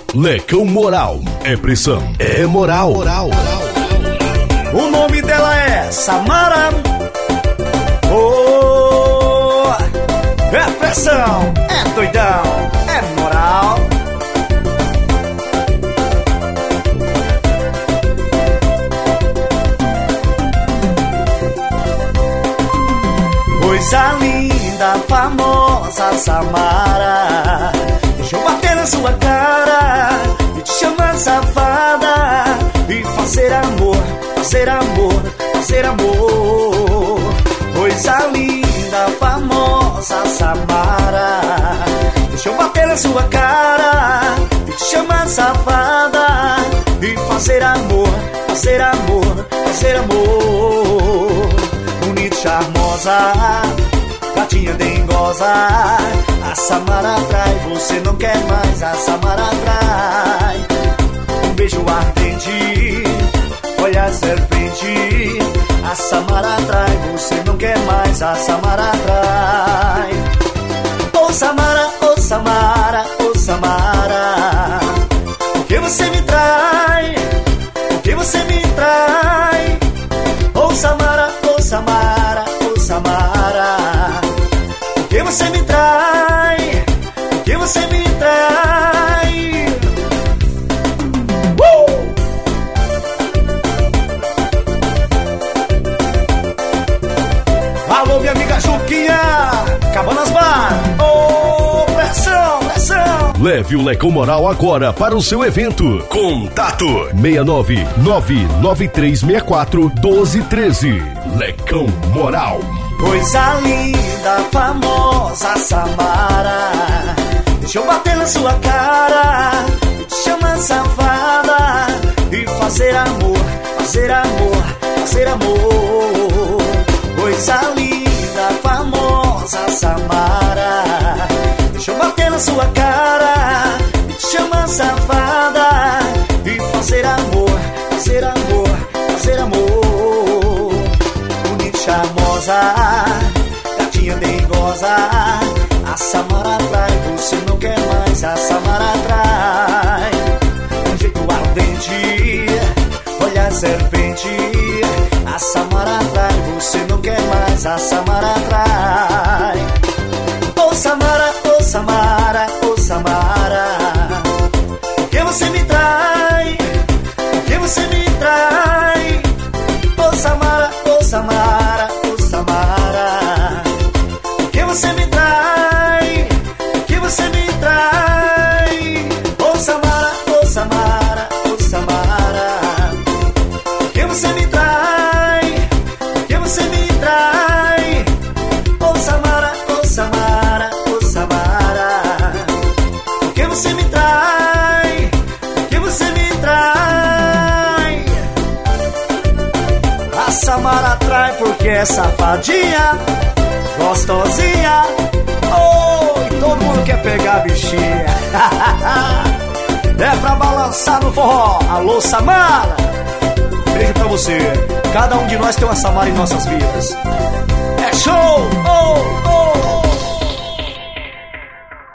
Lecão Moral. É pressão, é moral. O nome dela é Samara. Oh, é pressão, é doidão, é moral. Coisa linda, famosa Samara, deixa eu bater na sua cara e te chamar safada e fazer amor, fazer amor, fazer amor. Coisa linda, famosa Samara, deixa eu bater na sua cara e te chamar safada e fazer amor, fazer amor, fazer amor. Bonita, charmosa, gatinha dengosa, a Samara atrai, você não quer mais, a Samara atrai. Um beijo ardente, olhar serpente, a Samara atrai, você não quer mais, a Samara atrai. Ô Samara, ô Samara, ô Samara, por que você me trai? Por que você me trai? Ô Samara, ô Samara, ô Samara, por que você me trai? Por que você me trai? Alô, minha amiga Juquinha, Cabanas Bar. Ô, pressão, pressão. Leve o Lecão Moral agora para o seu evento. Contato 69993641213. Lecão Moral. Coisa linda, famosa Samara, deixa eu bater na sua cara e te chamar safada e fazer amor, fazer amor, fazer amor. Coisa linda, famosa Samara, deixa eu bater na sua cara e te chamar safada e fazer amor, fazer amor, fazer amor. Bonita, charmosa, gatinha dengosa, a Samara atrai, você não quer mais, a Samara atrai. Um jeito ardente, olhar serpente, a Samara atrai, você não quer mais, a Samara atrai. Ô Samara, ô Samara, ô Samara, por que você me trai? Por que você me trai? Ô Samara, ô Samara, ô Samara, por que você me trai? Por que você me trai? Ô Samara, ô Samara, ô Samara, por que você me trai? Por que você me trai? Ô Samara, ô Samara, ô Samara, por que você me trai? Por que você me trai? A Samara atrai porque é safadinha, gostosinha. Oh, e todo mundo quer pegar a bichinha. É pra balançar no forró. Alô, Samara, beijo pra você. Cada um de nós tem uma Samara em nossas vidas. É show! Oh, oh.